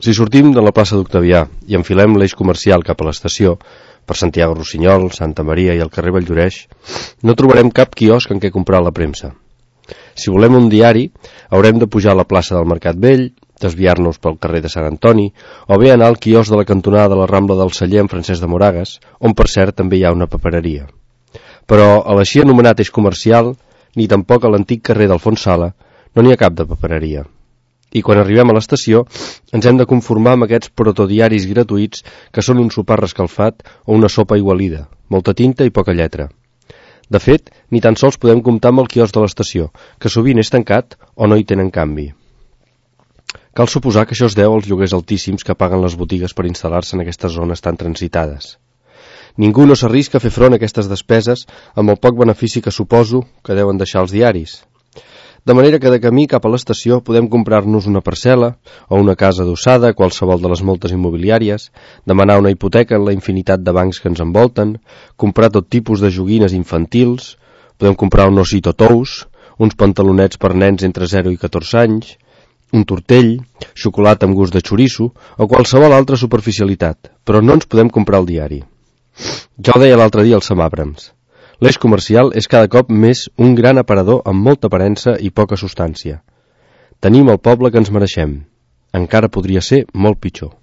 Si sortim de la plaça d'Octavià i enfilem l'eix comercial cap a l'estació, per Santiago Rossinyol, Santa Maria i el carrer Valldoreix, no trobarem cap quiosc en què comprar la premsa. Si volem un diari, haurem de pujar a la plaça del Mercat Vell, desviar-nos pel carrer de Sant Antoni, o bé anar al quiosc de la cantonada de la Rambla del Celler amb Francesc de Moragas, on per cert també hi ha una papereria. Però a l'així anomenat eix comercial, ni tampoc a l'antic carrer d'Alfons Sala, no n'hi ha cap de papereria. I quan arribem a l'estació ens hem de conformar amb aquests protodiaris gratuïts que són un sopar rescalfat o una sopa aigualida, molta tinta i poca lletra. De fet, ni tan sols podem comptar amb el quiosc de l'estació, que sovint és tancat o no hi tenen canvi. Cal suposar que això es deu als lloguers altíssims que paguen les botigues per instal·lar-se en aquestes zones tan transitades. Ningú no s'arrisca a fer front a aquestes despeses amb el poc benefici que suposo que deuen deixar els diaris. De manera que de camí cap a l'estació podem comprar-nos una parcel·la o una casa adossada a qualsevol de les moltes immobiliàries, demanar una hipoteca en la infinitat de bancs que ens envolten, comprar tot tipus de joguines infantils, podem comprar un osito tous, uns pantalonets per nens entre 0 i 14 anys, un tortell, xocolata amb gust de xoriço o qualsevol altra superficialitat, però no ens podem comprar el diari. Ja ho deia l'altre dia el Sam Abrams. L'eix comercial és cada cop més un gran aparador amb molta aparença i poca substància. Tenim el poble que ens mereixem. Encara podria ser molt pitjor.